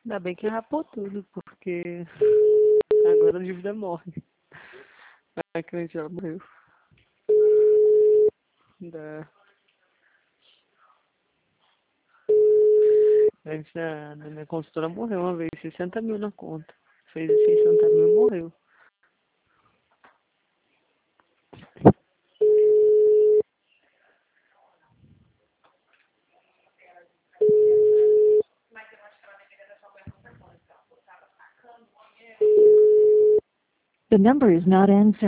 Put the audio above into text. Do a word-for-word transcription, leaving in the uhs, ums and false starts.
Ainda bem que rapou tudo, porque agora a dívida morre. A cliente já morreu. Da... A gente da, da minha consultora morreu uma vez, sessenta mil na conta. Fez sessenta mil e morreu. The number is not answering.